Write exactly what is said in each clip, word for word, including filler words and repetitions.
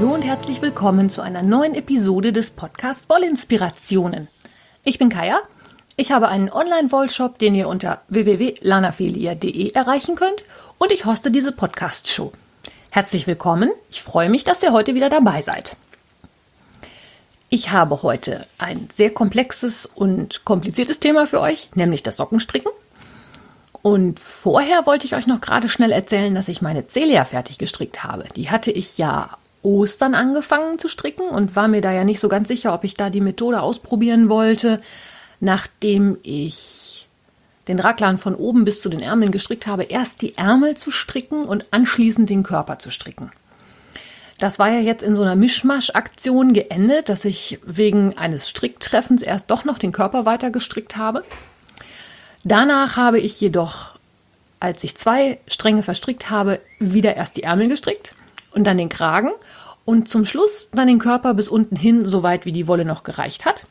Hallo und herzlich willkommen zu einer neuen Episode des Podcasts Wollinspirationen. Ich bin Kaya. Ich habe einen Online-Wollshop, den ihr unter w w w punkt lanafelia punkt de erreichen könnt, und ich hoste diese Podcast-Show. Herzlich willkommen. Ich freue mich, dass ihr heute wieder dabei seid. Ich habe heute ein sehr komplexes und kompliziertes Thema für euch, nämlich das Sockenstricken. Und vorher wollte ich euch noch gerade schnell erzählen, dass ich meine Celia fertig gestrickt habe. Die hatte ich ja Ostern angefangen zu stricken und war mir da ja nicht so ganz sicher, ob ich da die Methode ausprobieren wollte, nachdem ich den Raglan von oben bis zu den Ärmeln gestrickt habe, erst die Ärmel zu stricken und anschließend den Körper zu stricken. Das war ja jetzt in so einer Mischmasch-Aktion geendet, dass ich wegen eines Stricktreffens erst doch noch den Körper weiter gestrickt habe. Danach habe ich jedoch, als ich zwei Stränge verstrickt habe, wieder erst die Ärmel gestrickt und dann den Kragen und zum Schluss dann den Körper bis unten hin, so weit wie die Wolle noch gereicht hat.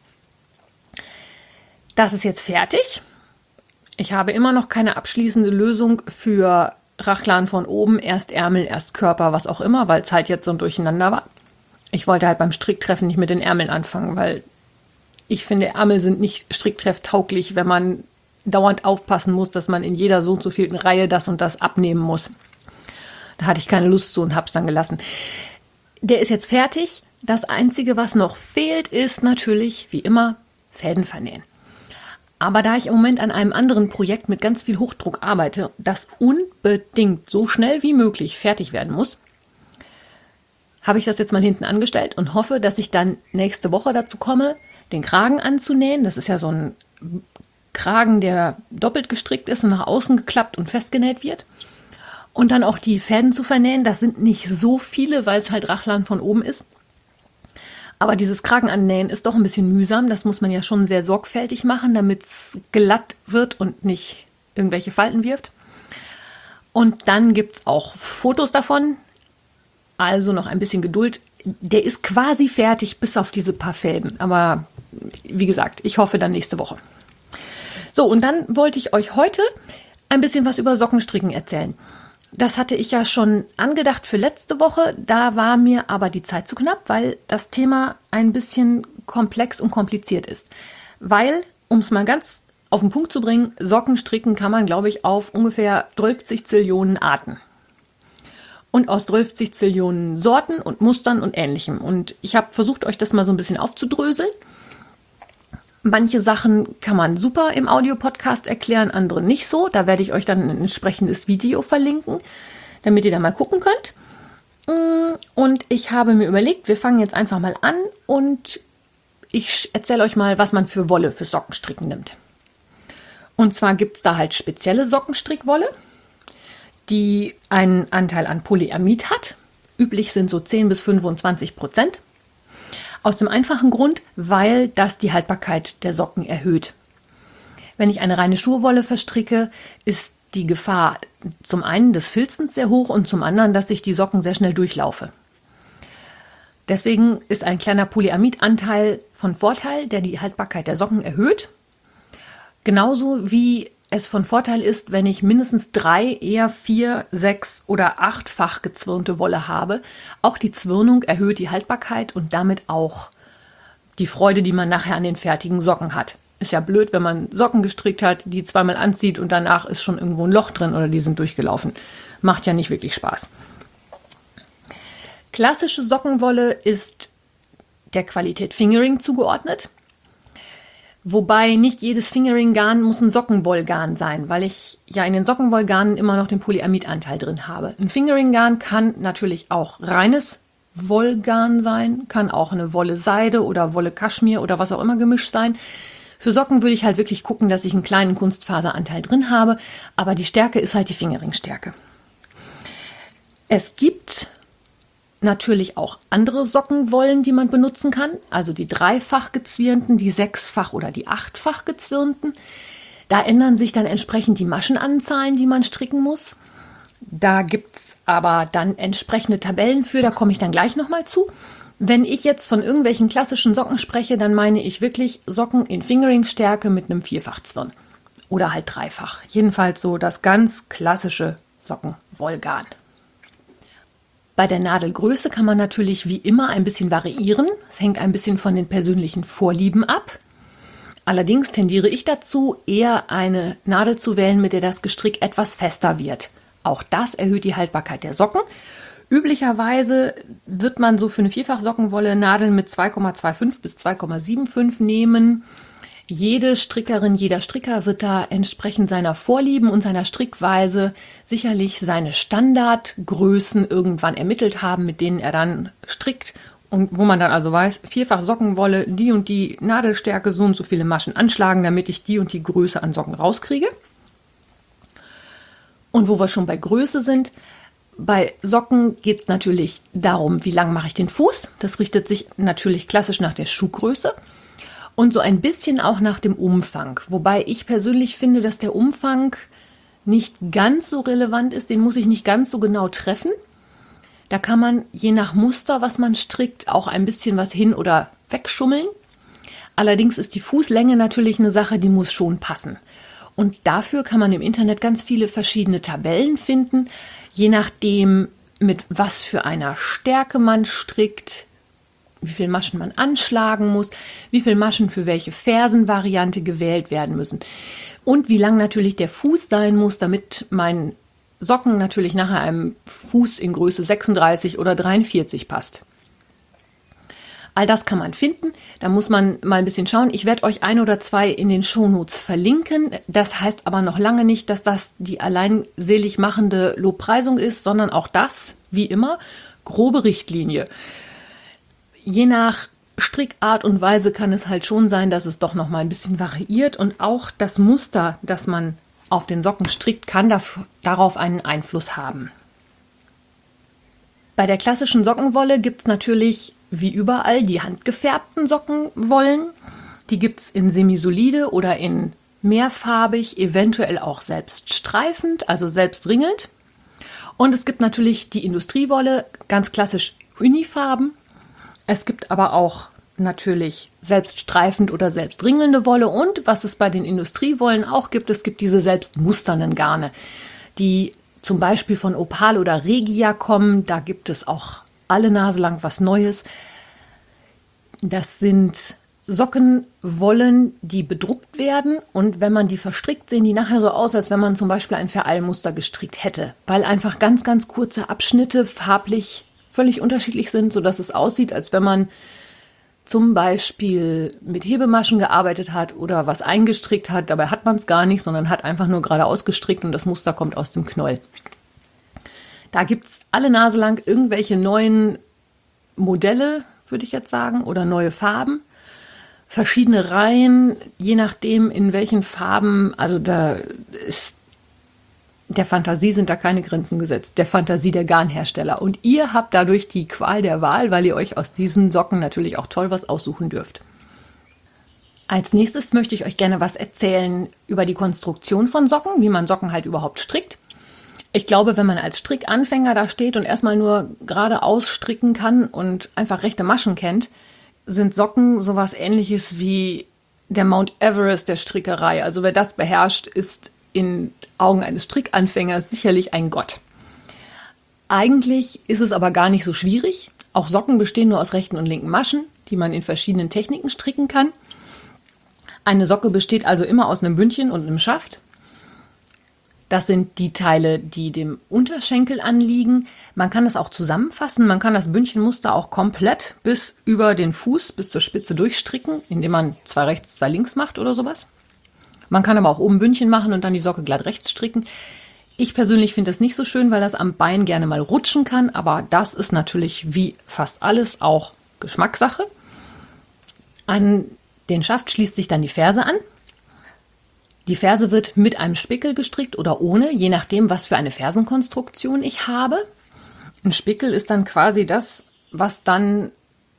Das ist jetzt fertig. Ich habe immer noch keine abschließende Lösung für Raglan von oben, erst Ärmel, erst Körper, was auch immer, weil es halt jetzt so ein Durcheinander war. Ich wollte halt beim Stricktreffen nicht mit den Ärmeln anfangen, weil ich finde, Ärmel sind nicht stricktrefftauglich, wenn man dauernd aufpassen muss, dass man in jeder so und so vielten Reihe das und das abnehmen muss. Da hatte ich keine Lust zu und habe es dann gelassen. Der ist jetzt fertig. Das Einzige, was noch fehlt, ist natürlich, wie immer, Fäden vernähen. Aber da ich im Moment an einem anderen Projekt mit ganz viel Hochdruck arbeite, das unbedingt so schnell wie möglich fertig werden muss, habe ich das jetzt mal hinten angestellt und hoffe, dass ich dann nächste Woche dazu komme, den Kragen anzunähen. Das ist ja so ein Kragen, der doppelt gestrickt ist und nach außen geklappt und festgenäht wird. Und dann auch die Fäden zu vernähen. Das sind nicht so viele, weil es halt Raglan von oben ist. Aber dieses Kragenannähen ist doch ein bisschen mühsam. Das muss man ja schon sehr sorgfältig machen, damit es glatt wird und nicht irgendwelche Falten wirft. Und dann gibt es auch Fotos davon. Also noch ein bisschen Geduld. Der ist quasi fertig, bis auf diese paar Fäden. Aber wie gesagt, ich hoffe dann nächste Woche. So, und dann wollte ich euch heute ein bisschen was über Sockenstricken erzählen. Das hatte ich ja schon angedacht für letzte Woche, da war mir aber die Zeit zu knapp, weil das Thema ein bisschen komplex und kompliziert ist. Weil, um es mal ganz auf den Punkt zu bringen, Sockenstricken kann man, glaube ich, auf ungefähr dreißig Zillionen Arten. Und aus dreißig Zillionen Sorten und Mustern und Ähnlichem. Und ich habe versucht, euch das mal so ein bisschen aufzudröseln. Manche Sachen kann man super im Audiopodcast erklären, andere nicht so. Da werde ich euch dann ein entsprechendes Video verlinken, damit ihr da mal gucken könnt. Und ich habe mir überlegt, wir fangen jetzt einfach mal an und ich erzähle euch mal, was man für Wolle für Sockenstricken nimmt. Und zwar gibt es da halt spezielle Sockenstrickwolle, die einen Anteil an Polyamid hat. Üblich sind so zehn bis fünfundzwanzig Prozent. Aus dem einfachen Grund, weil das die Haltbarkeit der Socken erhöht. Wenn ich eine reine Schurwolle verstricke, ist die Gefahr zum einen des Filzens sehr hoch und zum anderen, dass ich die Socken sehr schnell durchlaufe. Deswegen ist ein kleiner Polyamidanteil von Vorteil, der die Haltbarkeit der Socken erhöht. Genauso wie es von Vorteil ist, wenn ich mindestens drei, eher vier, sechs oder achtfach gezwirnte Wolle habe. Auch die Zwirnung erhöht die Haltbarkeit und damit auch die Freude, die man nachher an den fertigen Socken hat. Ist ja blöd, wenn man Socken gestrickt hat, die zweimal anzieht und danach ist schon irgendwo ein Loch drin oder die sind durchgelaufen. Macht ja nicht wirklich Spaß. Klassische Sockenwolle ist der Qualität Fingering zugeordnet. Wobei nicht jedes Fingering-Garn muss ein Sockenwollgarn sein, weil ich ja in den Sockenwollgarnen immer noch den Polyamidanteil drin habe. Ein Fingering-Garn kann natürlich auch reines Wollgarn sein, kann auch eine Wolle-Seide oder Wolle-Kaschmir oder was auch immer gemischt sein. Für Socken würde ich halt wirklich gucken, dass ich einen kleinen Kunstfaseranteil drin habe, aber die Stärke ist halt die Fingering-Stärke. Es gibt natürlich auch andere Sockenwollen, die man benutzen kann, also die dreifach gezwirnten, die sechsfach oder die achtfach gezwirnten. Da ändern sich dann entsprechend die Maschenanzahlen, die man stricken muss. Da gibt es aber dann entsprechende Tabellen für, da komme ich dann gleich nochmal zu. Wenn ich jetzt von irgendwelchen klassischen Socken spreche, dann meine ich wirklich Socken in Fingering-Stärke mit einem Vierfachzwirn oder halt dreifach. Jedenfalls so das ganz klassische Sockenwollgarn. Bei der Nadelgröße kann man natürlich wie immer ein bisschen variieren. Es hängt ein bisschen von den persönlichen Vorlieben ab. Allerdings tendiere ich dazu, eher eine Nadel zu wählen, mit der das Gestrick etwas fester wird. Auch das erhöht die Haltbarkeit der Socken. Üblicherweise wird man so für eine Vierfach-Sockenwolle Nadeln mit zwei Komma fünfundzwanzig bis zwei Komma fünfundsiebzig nehmen. Jede Strickerin, jeder Stricker wird da entsprechend seiner Vorlieben und seiner Strickweise sicherlich seine Standardgrößen irgendwann ermittelt haben, mit denen er dann strickt und wo man dann also weiß, vierfach Sockenwolle, die und die Nadelstärke, so und so viele Maschen anschlagen, damit ich die und die Größe an Socken rauskriege. Und wo wir schon bei Größe sind, bei Socken geht es natürlich darum, wie lang mache ich den Fuß. Das richtet sich natürlich klassisch nach der Schuhgröße. Und so ein bisschen auch nach dem Umfang. Wobei ich persönlich finde, dass der Umfang nicht ganz so relevant ist. Den muss ich nicht ganz so genau treffen. Da kann man je nach Muster, was man strickt, auch ein bisschen was hin- oder wegschummeln. Allerdings ist die Fußlänge natürlich eine Sache, die muss schon passen. Und dafür kann man im Internet ganz viele verschiedene Tabellen finden. Je nachdem, mit was für einer Stärke man strickt, wie viele Maschen man anschlagen muss, wie viele Maschen für welche Fersenvariante gewählt werden müssen und wie lang natürlich der Fuß sein muss, damit mein Socken natürlich nachher einem Fuß in Größe sechsunddreißig oder dreiundvierzig passt. All das kann man finden, da muss man mal ein bisschen schauen. Ich werde euch ein oder zwei in den Shownotes verlinken. Das heißt aber noch lange nicht, dass das die allein selig machende Lobpreisung ist, sondern auch das, wie immer, grobe Richtlinie. Je nach Strickart und Weise kann es halt schon sein, dass es doch noch mal ein bisschen variiert und auch das Muster, das man auf den Socken strickt, kann daf- darauf einen Einfluss haben. Bei der klassischen Sockenwolle gibt es natürlich wie überall die handgefärbten Sockenwollen. Die gibt es in semisolide oder in mehrfarbig, eventuell auch selbst streifend, also selbst ringelnd. Und es gibt natürlich die Industriewolle, ganz klassisch unifarben. Es gibt aber auch natürlich selbststreifend oder selbstringelnde Wolle und was es bei den Industriewollen auch gibt, es gibt diese selbstmusternden Garne, die zum Beispiel von Opal oder Regia kommen. Da gibt es auch alle Nase lang was Neues. Das sind Sockenwollen, die bedruckt werden und wenn man die verstrickt, sehen die nachher so aus, als wenn man zum Beispiel ein Vereilmuster gestrickt hätte, weil einfach ganz, ganz kurze Abschnitte farblich völlig unterschiedlich sind, sodass es aussieht, als wenn man zum Beispiel mit Hebemaschen gearbeitet hat oder was eingestrickt hat. Dabei hat man es gar nicht, sondern hat einfach nur geradeaus gestrickt und das Muster kommt aus dem Knoll. Da gibt es alle Nase lang irgendwelche neuen Modelle, würde ich jetzt sagen, oder neue Farben. Verschiedene Reihen, je nachdem in welchen Farben, also da ist der Fantasie sind da keine Grenzen gesetzt, der Fantasie der Garnhersteller. Und ihr habt dadurch die Qual der Wahl, weil ihr euch aus diesen Socken natürlich auch toll was aussuchen dürft. Als nächstes möchte ich euch gerne was erzählen über die Konstruktion von Socken, wie man Socken halt überhaupt strickt. Ich glaube, wenn man als Strickanfänger da steht und erstmal nur geradeaus stricken kann und einfach rechte Maschen kennt, sind Socken sowas Ähnliches wie der Mount Everest der Strickerei. Also wer das beherrscht, ist in Augen eines Strickanfängers sicherlich ein Gott. Eigentlich ist es aber gar nicht so schwierig. Auch Socken bestehen nur aus rechten und linken Maschen, die man in verschiedenen Techniken stricken kann. Eine Socke besteht also immer aus einem Bündchen und einem Schaft. Das sind die Teile, die dem Unterschenkel anliegen. Man kann das auch zusammenfassen. Man kann das Bündchenmuster auch komplett bis über den Fuß, bis zur Spitze durchstricken, indem man zwei rechts, zwei links macht oder sowas. Man kann aber auch oben Bündchen machen und dann die Socke glatt rechts stricken. Ich persönlich finde das nicht so schön, weil das am Bein gerne mal rutschen kann. Aber das ist natürlich wie fast alles auch Geschmackssache. An den Schaft schließt sich dann die Ferse an. Die Ferse wird mit einem Spickel gestrickt oder ohne, je nachdem, was für eine Fersenkonstruktion ich habe. Ein Spickel ist dann quasi das, was dann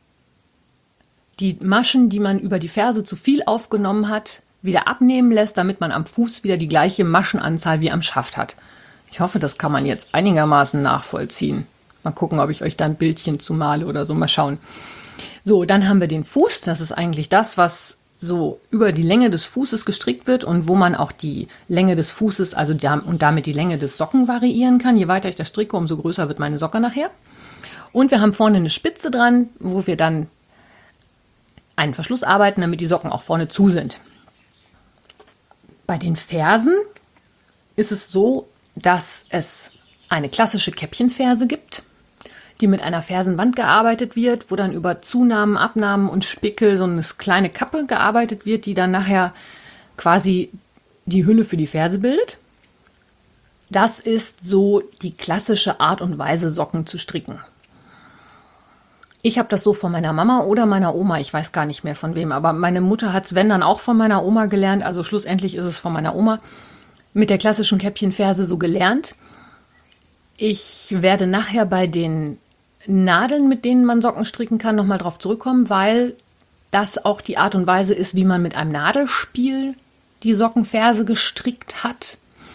die Maschen, die man über die Ferse zu viel aufgenommen hat, wieder abnehmen lässt, damit man am Fuß wieder die gleiche Maschenanzahl wie am Schaft hat. Ich hoffe, das kann man jetzt einigermaßen nachvollziehen. Mal gucken, ob ich euch da ein Bildchen zumale oder so. Mal schauen. So, dann haben wir den Fuß. Das ist eigentlich das, was so über die Länge des Fußes gestrickt wird und wo man auch die Länge des Fußes, also und damit die Länge des Socken variieren kann. Je weiter ich das stricke, umso größer wird meine Socke nachher. Und wir haben vorne eine Spitze dran, wo wir dann einen Verschluss arbeiten, damit die Socken auch vorne zu sind. Bei den Fersen ist es so, dass es eine klassische Käppchenferse gibt, die mit einer Fersenwand gearbeitet wird, wo dann über Zunahmen, Abnahmen und Spickel so eine kleine Kappe gearbeitet wird, die dann nachher quasi die Hülle für die Ferse bildet. Das ist so die klassische Art und Weise, Socken zu stricken. Ich habe das so von meiner Mama oder meiner Oma, ich weiß gar nicht mehr von wem, aber meine Mutter hat es, wenn dann, auch von meiner Oma gelernt, also schlussendlich ist es von meiner Oma, mit der klassischen Käppchenferse so gelernt. Ich werde nachher bei den Nadeln, mit denen man Socken stricken kann, nochmal drauf zurückkommen, weil das auch die Art und Weise ist, wie man mit einem Nadelspiel die Sockenferse gestrickt hat.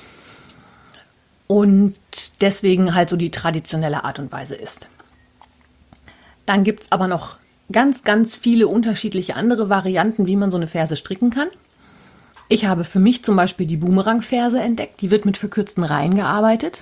Und deswegen halt so die traditionelle Art und Weise ist. Dann gibt es aber noch ganz, ganz viele unterschiedliche andere Varianten, wie man so eine Ferse stricken kann. Ich habe für mich zum Beispiel die Boomerang-Ferse entdeckt. Die wird mit verkürzten Reihen gearbeitet.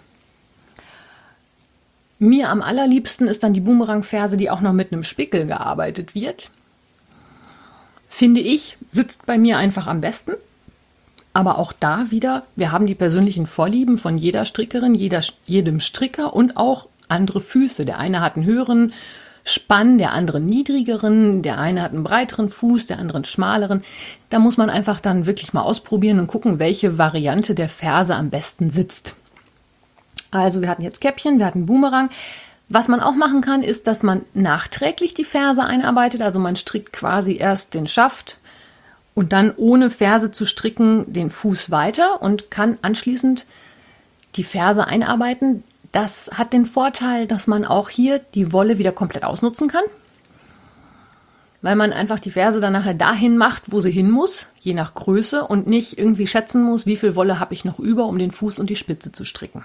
Mir am allerliebsten ist dann die Boomerang-Ferse, die auch noch mit einem Spickel gearbeitet wird. Finde ich, sitzt bei mir einfach am besten. Aber auch da wieder, wir haben die persönlichen Vorlieben von jeder Strickerin, jeder, jedem Stricker und auch andere Füße. Der eine hat einen höheren Spann, der andere einen niedrigeren, der eine hat einen breiteren Fuß, der andere einen schmaleren. Da muss man einfach dann wirklich mal ausprobieren und gucken, welche Variante der Ferse am besten sitzt. Also wir hatten jetzt Käppchen, wir hatten Boomerang. Was man auch machen kann, ist, dass man nachträglich die Ferse einarbeitet. Also man strickt quasi erst den Schaft und dann ohne Ferse zu stricken den Fuß weiter und kann anschließend die Ferse einarbeiten. Das hat den Vorteil, dass man auch hier die Wolle wieder komplett ausnutzen kann, weil man einfach die Ferse dann nachher dahin macht, wo sie hin muss, je nach Größe, und nicht irgendwie schätzen muss, wie viel Wolle habe ich noch über, um den Fuß und die Spitze zu stricken.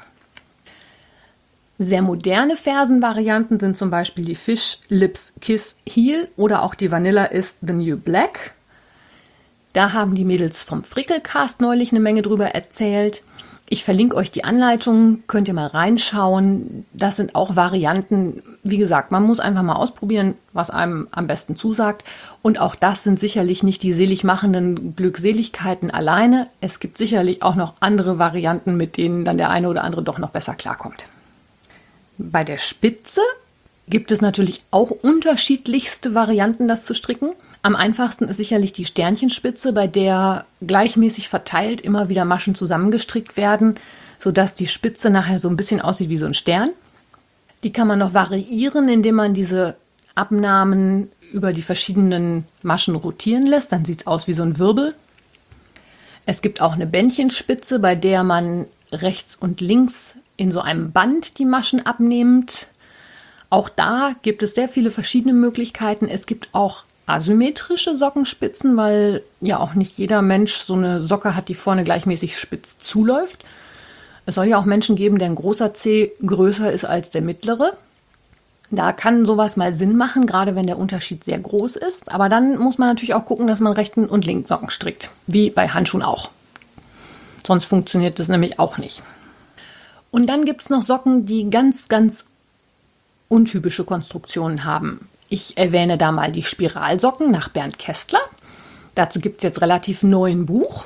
Sehr moderne Fersenvarianten sind zum Beispiel die Fish Lips Kiss Heel oder auch die Vanilla is the New Black. Da haben die Mädels vom Frickelcast neulich eine Menge drüber erzählt. Ich verlinke euch die Anleitungen, könnt ihr mal reinschauen. Das sind auch Varianten, wie gesagt, man muss einfach mal ausprobieren, was einem am besten zusagt. Und auch das sind sicherlich nicht die selig machenden Glückseligkeiten alleine. Es gibt sicherlich auch noch andere Varianten, mit denen dann der eine oder andere doch noch besser klarkommt. Bei der Spitze gibt es natürlich auch unterschiedlichste Varianten, das zu stricken. Am einfachsten ist sicherlich die Sternchenspitze, bei der gleichmäßig verteilt immer wieder Maschen zusammengestrickt werden, sodass die Spitze nachher so ein bisschen aussieht wie so ein Stern. Die kann man noch variieren, indem man diese Abnahmen über die verschiedenen Maschen rotieren lässt. Dann sieht es aus wie so ein Wirbel. Es gibt auch eine Bändchenspitze, bei der man rechts und links in so einem Band die Maschen abnimmt. Auch da gibt es sehr viele verschiedene Möglichkeiten. Es gibt auch asymmetrische Sockenspitzen, weil ja auch nicht jeder Mensch so eine Socke hat, die vorne gleichmäßig spitz zuläuft. Es soll ja auch Menschen geben, deren großer Zeh größer ist als der mittlere. Da kann sowas mal Sinn machen, gerade wenn der Unterschied sehr groß ist. Aber dann muss man natürlich auch gucken, dass man rechten und linken Socken strickt, wie bei Handschuhen auch. Sonst funktioniert das nämlich auch nicht. Und dann gibt es noch Socken, die ganz, ganz untypische Konstruktionen haben. Ich erwähne da mal die Spiralsocken nach Bernd Kästler. Dazu gibt es jetzt relativ neu ein Buch.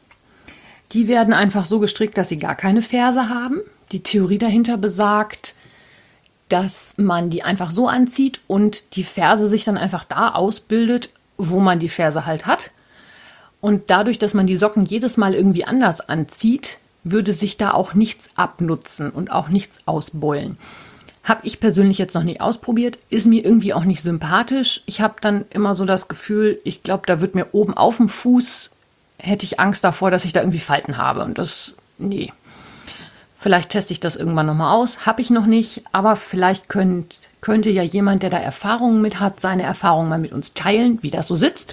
Die werden einfach so gestrickt, dass sie gar keine Ferse haben. Die Theorie dahinter besagt, dass man die einfach so anzieht und die Ferse sich dann einfach da ausbildet, wo man die Ferse halt hat. Und dadurch, dass man die Socken jedes Mal irgendwie anders anzieht, würde sich da auch nichts abnutzen und auch nichts ausbeulen. Habe ich persönlich jetzt noch nicht ausprobiert, ist mir irgendwie auch nicht sympathisch. Ich habe dann immer so das Gefühl, ich glaube, da wird mir oben auf dem Fuß, hätte ich Angst davor, dass ich da irgendwie Falten habe. Und das, nee. Vielleicht teste ich das irgendwann nochmal aus. Habe ich noch nicht, aber vielleicht könnt, könnte ja jemand, der da Erfahrungen mit hat, seine Erfahrungen mal mit uns teilen, wie das so sitzt.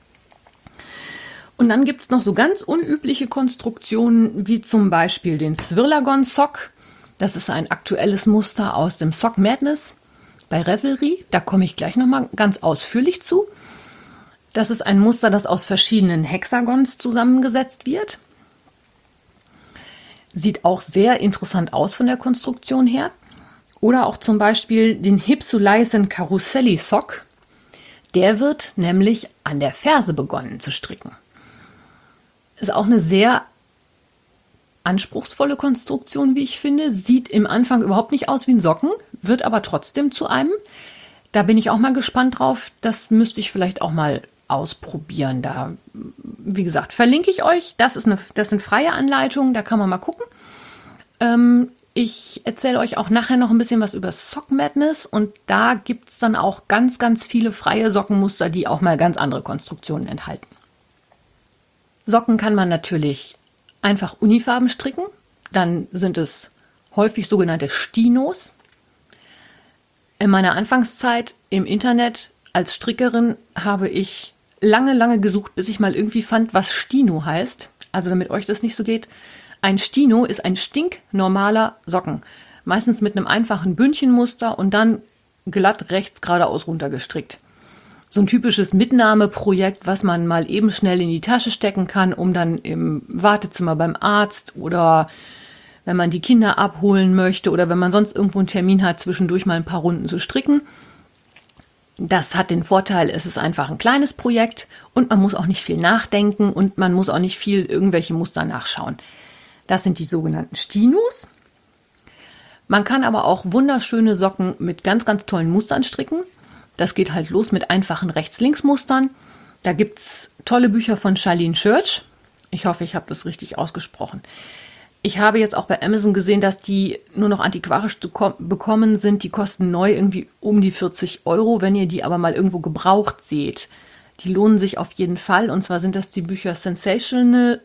Und dann gibt es noch so ganz unübliche Konstruktionen, wie zum Beispiel den Swirlagon Sock. Das ist ein aktuelles Muster aus dem Sock Madness bei Revelry. Da komme ich gleich nochmal ganz ausführlich zu. Das ist ein Muster, das aus verschiedenen Hexagons zusammengesetzt wird. Sieht auch sehr interessant aus von der Konstruktion her. Oder auch zum Beispiel den Hypsulaisen Caroselli Sock. Der wird nämlich an der Ferse begonnen zu stricken. Ist auch eine sehr anspruchsvolle Konstruktion, wie ich finde. Sieht im Anfang überhaupt nicht aus wie ein Socken, wird aber trotzdem zu einem. Da bin ich auch mal gespannt drauf. Das müsste ich vielleicht auch mal ausprobieren. Da, wie gesagt, verlinke ich euch. Das ist eine, das sind freie Anleitungen, da kann man mal gucken. Ähm, ich erzähle euch auch nachher noch ein bisschen was über Sock Madness und da gibt es dann auch ganz, ganz viele freie Sockenmuster, die auch mal ganz andere Konstruktionen enthalten. Socken kann man natürlich einfach unifarben stricken. Dann sind es häufig sogenannte Stinos. In meiner Anfangszeit im Internet als Strickerin habe ich lange, lange gesucht, bis ich mal irgendwie fand, was Stino heißt. Also damit euch das nicht so geht. Ein Stino ist ein stinknormaler Socken. Meistens mit einem einfachen Bündchenmuster und dann glatt rechts geradeaus runtergestrickt. So ein typisches Mitnahmeprojekt, was man mal eben schnell in die Tasche stecken kann, um dann im Wartezimmer beim Arzt oder wenn man die Kinder abholen möchte oder wenn man sonst irgendwo einen Termin hat, zwischendurch mal ein paar Runden zu stricken. Das hat den Vorteil, es ist einfach ein kleines Projekt und man muss auch nicht viel nachdenken und man muss auch nicht viel irgendwelche Muster nachschauen. Das sind die sogenannten Stinos. Man kann aber auch wunderschöne Socken mit ganz, ganz tollen Mustern stricken. Das geht halt los mit einfachen Rechts-Links-Mustern. Da gibt es tolle Bücher von Charlene Church. Ich hoffe, ich habe das richtig ausgesprochen. Ich habe jetzt auch bei Amazon gesehen, dass die nur noch antiquarisch zu bekommen sind. Die kosten neu irgendwie um die vierzig Euro. Wenn ihr die aber mal irgendwo gebraucht seht, die lohnen sich auf jeden Fall. Und zwar sind das die Bücher Sensational,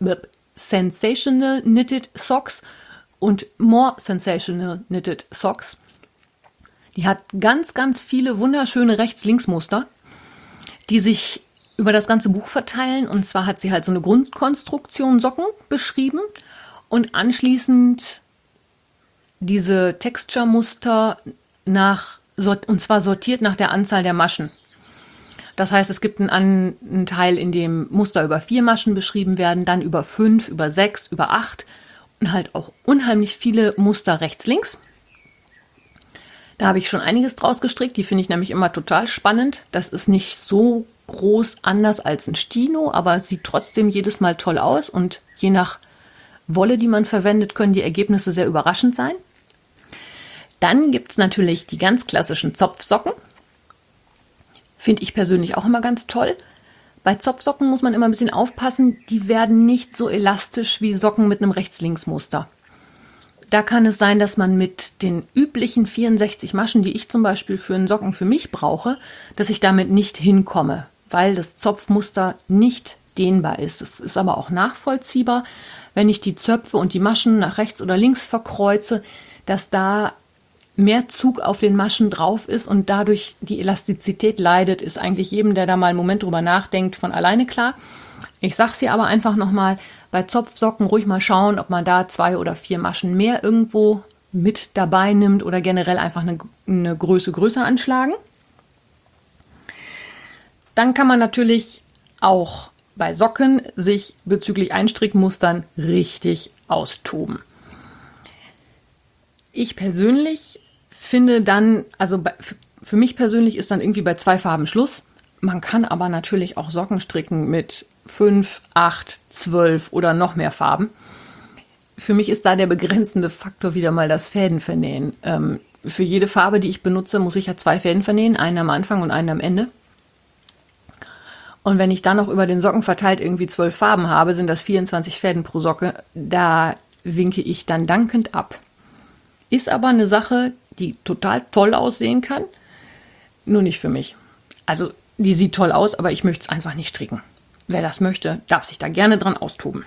Sensational Knitted Socks und More Sensational Knitted Socks. Die hat ganz, ganz viele wunderschöne Rechts-Links-Muster, die sich über das ganze Buch verteilen. Und zwar hat sie halt so eine Grundkonstruktion Socken beschrieben und anschließend diese Texture-Muster nach, und zwar sortiert nach der Anzahl der Maschen. Das heißt, es gibt einen, einen Teil, in dem Muster über vier Maschen beschrieben werden, dann über fünf, über sechs, über acht und halt auch unheimlich viele Muster rechts-links. Da habe ich schon einiges draus gestrickt, die finde ich nämlich immer total spannend. Das ist nicht so groß anders als ein Stino, aber es sieht trotzdem jedes Mal toll aus und je nach Wolle, die man verwendet, können die Ergebnisse sehr überraschend sein. Dann gibt es natürlich die ganz klassischen Zopfsocken. Finde ich persönlich auch immer ganz toll. Bei Zopfsocken muss man immer ein bisschen aufpassen, die werden nicht so elastisch wie Socken mit einem Rechts-Links-Muster. Da kann es sein, dass man mit den üblichen vierundsechzig Maschen, die ich zum Beispiel für einen Socken für mich brauche, dass ich damit nicht hinkomme, weil das Zopfmuster nicht dehnbar ist. Das ist aber auch nachvollziehbar, wenn ich die Zöpfe und die Maschen nach rechts oder links verkreuze, dass da mehr Zug auf den Maschen drauf ist und dadurch die Elastizität leidet, ist eigentlich jedem, der da mal einen Moment drüber nachdenkt, von alleine klar. Ich sage es hier aber einfach nochmal, bei Zopfsocken ruhig mal schauen, ob man da zwei oder vier Maschen mehr irgendwo mit dabei nimmt oder generell einfach eine, eine Größe größer anschlagen. Dann kann man natürlich auch bei Socken sich bezüglich Einstrickmustern richtig austoben. Ich persönlich finde dann, also bei, für mich persönlich ist dann irgendwie bei zwei Farben Schluss. Man kann aber natürlich auch Socken stricken mit fünf, acht, zwölf oder noch mehr Farben. Für mich ist da der begrenzende Faktor wieder mal das Fädenvernähen. Ähm, für jede Farbe, die ich benutze, muss ich ja zwei Fäden vernähen, einen am Anfang und einen am Ende. Und wenn ich dann noch über den Socken verteilt irgendwie zwölf Farben habe, sind das vierundzwanzig Fäden pro Socke. Da winke ich dann dankend ab. Ist aber eine Sache, die total toll aussehen kann, nur nicht für mich. Also die sieht toll aus, aber ich möchte es einfach nicht stricken. Wer das möchte, darf sich da gerne dran austoben.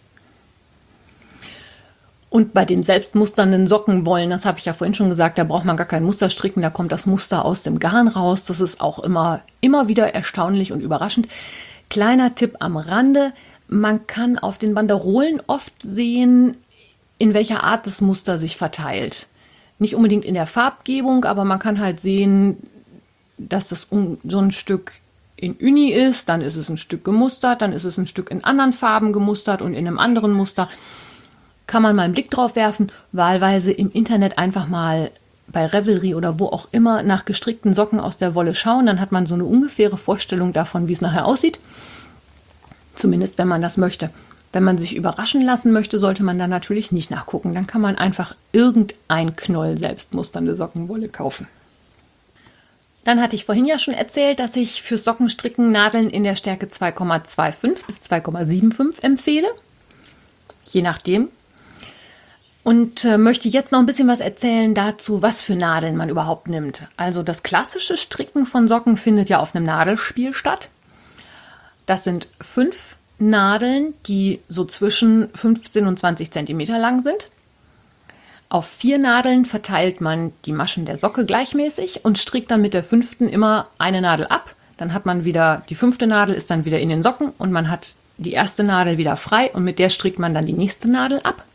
Und bei den selbstmusternden Sockenwollen, das habe ich ja vorhin schon gesagt, da braucht man gar kein Muster stricken, da kommt das Muster aus dem Garn raus. Das ist auch immer, immer wieder erstaunlich und überraschend. Kleiner Tipp am Rande, man kann auf den Banderolen oft sehen, in welcher Art das Muster sich verteilt. Nicht unbedingt in der Farbgebung, aber man kann halt sehen, dass das so ein Stück in Uni ist, dann ist es ein Stück gemustert, dann ist es ein Stück in anderen Farben gemustert und in einem anderen Muster. Kann man mal einen Blick drauf werfen, wahlweise im Internet einfach mal bei Revelry oder wo auch immer nach gestrickten Socken aus der Wolle schauen. Dann hat man so eine ungefähre Vorstellung davon, wie es nachher aussieht. Zumindest, wenn man das möchte. Wenn man sich überraschen lassen möchte, sollte man dann natürlich nicht nachgucken. Dann kann man einfach irgendein Knoll selbstmusternde Sockenwolle kaufen. Dann hatte ich vorhin ja schon erzählt, dass ich für Sockenstricken Nadeln in der Stärke zwei Komma fünfundzwanzig bis zwei Komma fünfundsiebzig empfehle. Je nachdem. Und äh, möchte jetzt noch ein bisschen was erzählen dazu, was für Nadeln man überhaupt nimmt. Also das klassische Stricken von Socken findet ja auf einem Nadelspiel statt. Das sind fünf Nadeln, die so zwischen fünfzehn und zwanzig Zentimeter lang sind. Auf vier Nadeln verteilt man die Maschen der Socke gleichmäßig und strickt dann mit der fünften immer eine Nadel ab. Dann hat man wieder, die fünfte Nadel ist dann wieder in den Socken und man hat die erste Nadel wieder frei und mit der strickt man dann die nächste Nadel ab.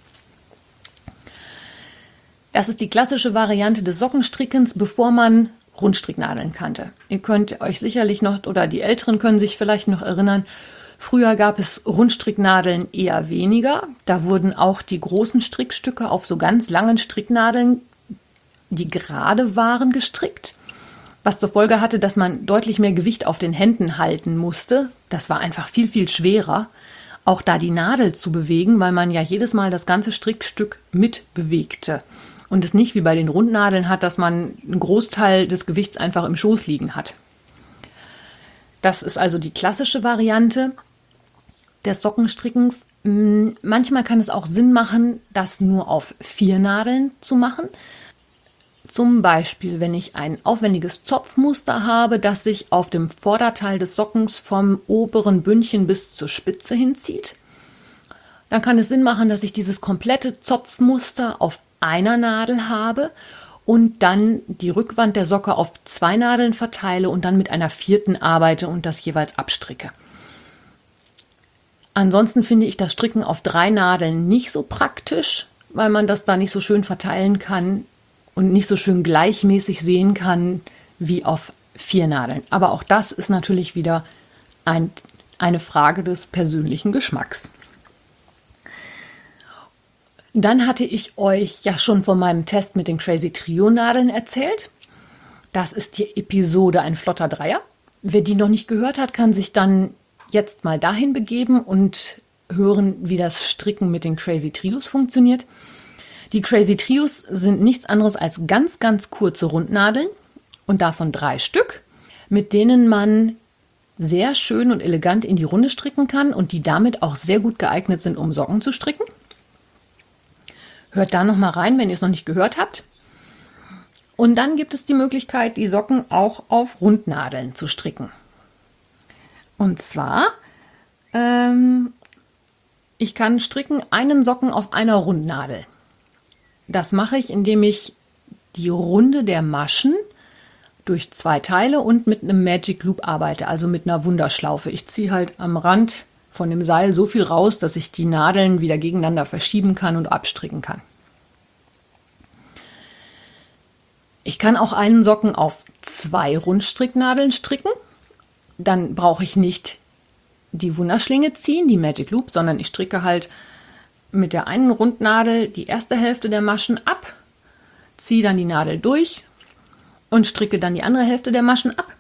Das ist die klassische Variante des Sockenstrickens, bevor man Rundstricknadeln kannte. Ihr könnt euch sicherlich noch, oder die Älteren können sich vielleicht noch erinnern, früher gab es Rundstricknadeln eher weniger. Da wurden auch die großen Strickstücke auf so ganz langen Stricknadeln, die gerade waren, gestrickt. Was zur Folge hatte, dass man deutlich mehr Gewicht auf den Händen halten musste. Das war einfach viel, viel schwerer, auch da die Nadel zu bewegen, weil man ja jedes Mal das ganze Strickstück mitbewegte. Und es nicht wie bei den Rundnadeln hat, dass man einen Großteil des Gewichts einfach im Schoß liegen hat. Das ist also die klassische Variante des Sockenstrickens. Manchmal kann es auch Sinn machen, das nur auf vier Nadeln zu machen. Zum Beispiel, wenn ich ein aufwendiges Zopfmuster habe, das sich auf dem Vorderteil des Sockens vom oberen Bündchen bis zur Spitze hinzieht. Dann kann es Sinn machen, dass ich dieses komplette Zopfmuster auf einer Nadel habe und dann die Rückwand der Socke auf zwei Nadeln verteile und dann mit einer vierten arbeite und das jeweils abstricke. Ansonsten finde ich das Stricken auf drei Nadeln nicht so praktisch, weil man das da nicht so schön verteilen kann und nicht so schön gleichmäßig sehen kann wie auf vier Nadeln. Aber auch das ist natürlich wieder ein, eine Frage des persönlichen Geschmacks. Dann hatte ich euch ja schon von meinem Test mit den Crazy Trio Nadeln erzählt. Das ist die Episode Ein flotter Dreier. Wer die noch nicht gehört hat, kann sich dann jetzt mal dahin begeben und hören, wie das Stricken mit den Crazy Trios funktioniert. Die Crazy Trios sind nichts anderes als ganz, ganz kurze Rundnadeln und davon drei Stück, mit denen man sehr schön und elegant in die Runde stricken kann und die damit auch sehr gut geeignet sind, um Socken zu stricken. Hört da noch mal rein, wenn ihr es noch nicht gehört habt. Und dann gibt es die Möglichkeit, die Socken auch auf Rundnadeln zu stricken. Und zwar, ähm, ich kann stricken einen Socken auf einer Rundnadel. Das mache ich, indem ich die Runde der Maschen durch zwei Teile und mit einem Magic Loop arbeite, also mit einer Wunderschlaufe. Ich ziehe halt am Rand von dem Seil so viel raus, dass ich die Nadeln wieder gegeneinander verschieben kann und abstricken kann. Ich kann auch einen Socken auf zwei Rundstricknadeln stricken. Dann brauche ich nicht die Wunderschlinge ziehen, die Magic Loop, sondern ich stricke halt mit der einen Rundnadel die erste Hälfte der Maschen ab, ziehe dann die Nadel durch und stricke dann die andere Hälfte der Maschen ab.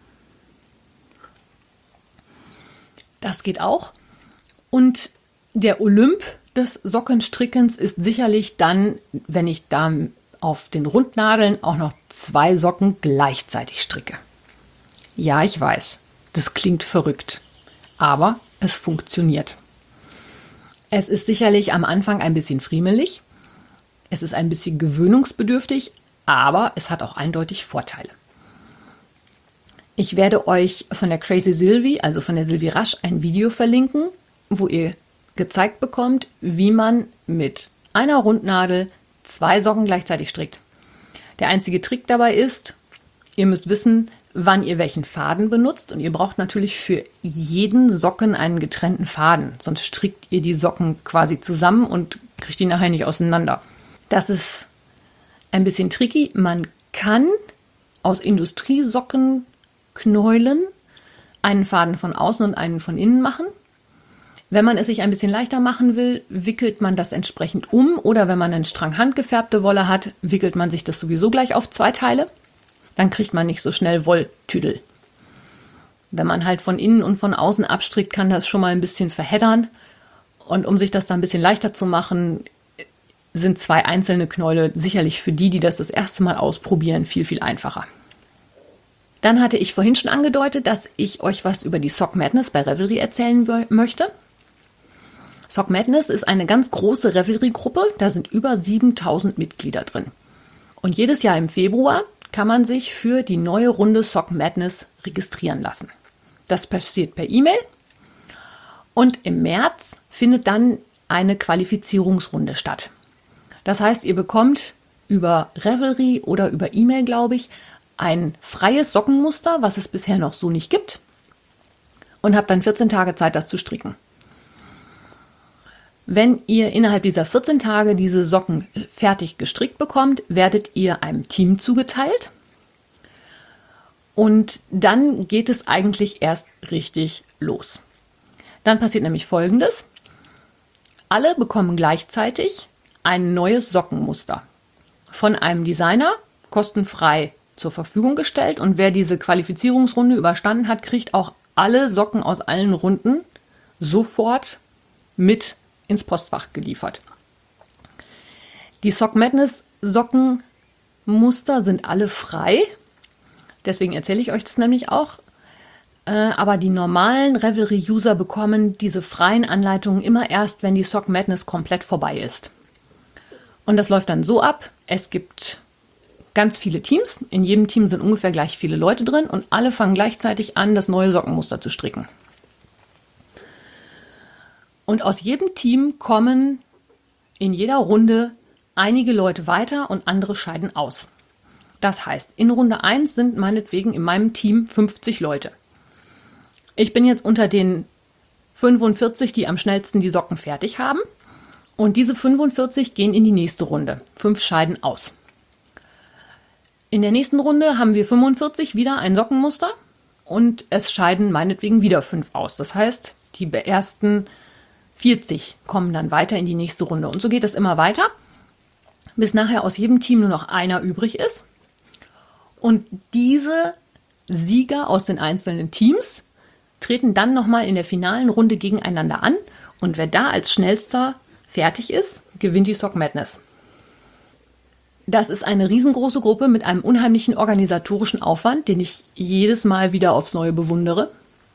Das geht auch. Und der Olymp des Sockenstrickens ist sicherlich dann, wenn ich da auf den Rundnadeln auch noch zwei Socken gleichzeitig stricke. Ja, ich weiß, das klingt verrückt, aber es funktioniert. Es ist sicherlich am Anfang ein bisschen friemelig, es ist ein bisschen gewöhnungsbedürftig, aber es hat auch eindeutig Vorteile. Ich werde euch von der Crazy Sylvie, also von der Sylvie Rasch, ein Video verlinken, wo ihr gezeigt bekommt, wie man mit einer Rundnadel zwei Socken gleichzeitig strickt. Der einzige Trick dabei ist, ihr müsst wissen, wann ihr welchen Faden benutzt und ihr braucht natürlich für jeden Socken einen getrennten Faden, sonst strickt ihr die Socken quasi zusammen und kriegt die nachher nicht auseinander. Das ist ein bisschen tricky. Man kann aus Industriesockenknäulen einen Faden von außen und einen von innen machen. Wenn man es sich ein bisschen leichter machen will, wickelt man das entsprechend um, oder wenn man einen Strang handgefärbte Wolle hat, wickelt man sich das sowieso gleich auf zwei Teile. Dann kriegt man nicht so schnell Wolltüdel. Wenn man halt von innen und von außen abstrickt, kann das schon mal ein bisschen verheddern. Und um sich das da ein bisschen leichter zu machen, sind zwei einzelne Knäule sicherlich für die, die das das erste Mal ausprobieren, viel, viel einfacher. Dann hatte ich vorhin schon angedeutet, dass ich euch was über die Sock Madness bei Ravelry erzählen möchte. Sock Madness ist eine ganz große Ravelry-Gruppe, da sind über siebentausend Mitglieder drin. Und jedes Jahr im Februar kann man sich für die neue Runde Sock Madness registrieren lassen. Das passiert per E-Mail und im März findet dann eine Qualifizierungsrunde statt. Das heißt, ihr bekommt über Ravelry oder über E-Mail, glaube ich, ein freies Sockenmuster, was es bisher noch so nicht gibt, und habt dann vierzehn Tage Zeit, das zu stricken. Wenn ihr innerhalb dieser vierzehn Tage diese Socken fertig gestrickt bekommt, werdet ihr einem Team zugeteilt. Und dann geht es eigentlich erst richtig los. Dann passiert nämlich Folgendes. Alle bekommen gleichzeitig ein neues Sockenmuster von einem Designer, kostenfrei zur Verfügung gestellt. Und wer diese Qualifizierungsrunde überstanden hat, kriegt auch alle Socken aus allen Runden sofort mit ins Postfach geliefert. Die Sock Madness Sockenmuster sind alle frei. Deswegen erzähle ich euch das nämlich auch. Äh, aber die normalen Ravelry-User bekommen diese freien Anleitungen immer erst, wenn die Sock Madness komplett vorbei ist. Und das läuft dann so ab. Es gibt ganz viele Teams. In jedem Team sind ungefähr gleich viele Leute drin und alle fangen gleichzeitig an, das neue Sockenmuster zu stricken. Und aus jedem Team kommen in jeder Runde einige Leute weiter und andere scheiden aus. Das heißt, in Runde eins sind meinetwegen in meinem Team fünfzig Leute. Ich bin jetzt unter den fünfundvierzig, die am schnellsten die Socken fertig haben. Und diese fünfundvierzig gehen in die nächste Runde. Fünf scheiden aus. In der nächsten Runde haben wir fünfundvierzig wieder ein Sockenmuster und es scheiden meinetwegen wieder fünf aus. Das heißt, die ersten vierzig kommen dann weiter in die nächste Runde. Und so geht es immer weiter, bis nachher aus jedem Team nur noch einer übrig ist. Und diese Sieger aus den einzelnen Teams treten dann nochmal in der finalen Runde gegeneinander an. Und wer da als schnellster fertig ist, gewinnt die Sock Madness. Das ist eine riesengroße Gruppe mit einem unheimlichen organisatorischen Aufwand, den ich jedes Mal wieder aufs Neue bewundere.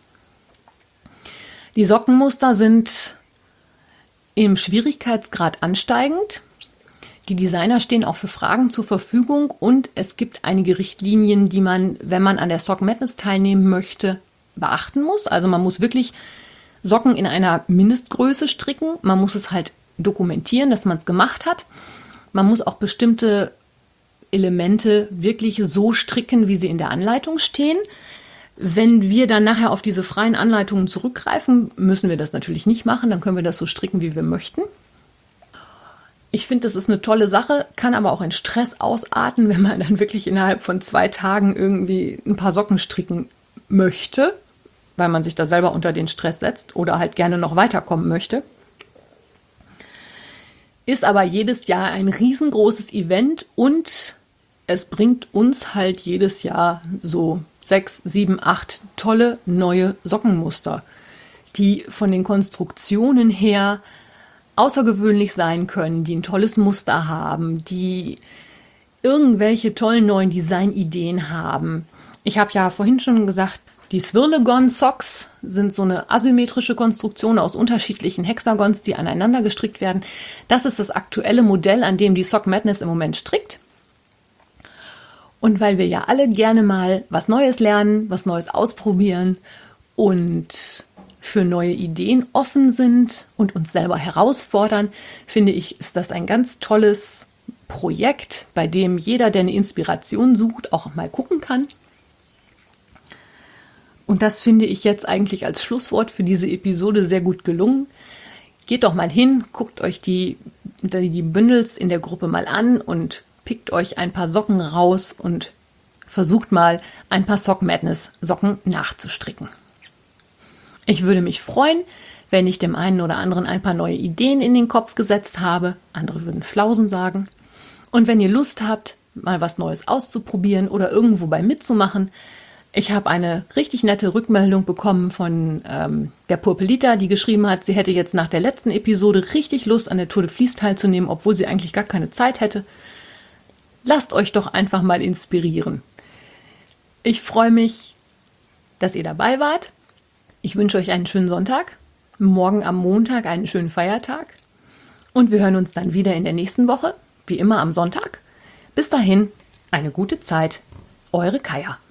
Die Sockenmuster sind im Schwierigkeitsgrad ansteigend. Die Designer stehen auch für Fragen zur Verfügung und es gibt einige Richtlinien, die man, wenn man an der Sock Madness teilnehmen möchte, beachten muss. Also man muss wirklich Socken in einer Mindestgröße stricken. Man muss es halt dokumentieren, dass man es gemacht hat. Man muss auch bestimmte Elemente wirklich so stricken, wie sie in der Anleitung stehen. Wenn wir dann nachher auf diese freien Anleitungen zurückgreifen, müssen wir das natürlich nicht machen. Dann können wir das so stricken, wie wir möchten. Ich finde, das ist eine tolle Sache, kann aber auch in Stress ausarten, wenn man dann wirklich innerhalb von zwei Tagen irgendwie ein paar Socken stricken möchte, weil man sich da selber unter den Stress setzt oder halt gerne noch weiterkommen möchte. Ist aber jedes Jahr ein riesengroßes Event und es bringt uns halt jedes Jahr so sechs, sieben, acht tolle neue Sockenmuster, die von den Konstruktionen her außergewöhnlich sein können, die ein tolles Muster haben, die irgendwelche tollen neuen Designideen haben. Ich habe ja vorhin schon gesagt, die Swirlagon Socks sind so eine asymmetrische Konstruktion aus unterschiedlichen Hexagons, die aneinander gestrickt werden. Das ist das aktuelle Modell, an dem die Sock Madness im Moment strickt. Und weil wir ja alle gerne mal was Neues lernen, was Neues ausprobieren und für neue Ideen offen sind und uns selber herausfordern, finde ich, ist das ein ganz tolles Projekt, bei dem jeder, der eine Inspiration sucht, auch mal gucken kann. Und das finde ich jetzt eigentlich als Schlusswort für diese Episode sehr gut gelungen. Geht doch mal hin, guckt euch die, die Bündels in der Gruppe mal an und pickt euch ein paar Socken raus und versucht mal ein paar Sock Madness Socken nachzustricken. Ich würde mich freuen, wenn ich dem einen oder anderen ein paar neue Ideen in den Kopf gesetzt habe. Andere würden Flausen sagen. Und wenn ihr Lust habt, mal was Neues auszuprobieren oder irgendwo bei mitzumachen, ich habe eine richtig nette Rückmeldung bekommen von ähm, der Purpelita, die geschrieben hat, sie hätte jetzt nach der letzten Episode richtig Lust, an der Tour de Vlies teilzunehmen, obwohl sie eigentlich gar keine Zeit hätte. Lasst euch doch einfach mal inspirieren. Ich freue mich, dass ihr dabei wart. Ich wünsche euch einen schönen Sonntag, morgen am Montag einen schönen Feiertag und wir hören uns dann wieder in der nächsten Woche, wie immer am Sonntag. Bis dahin, eine gute Zeit. Eure Kaya.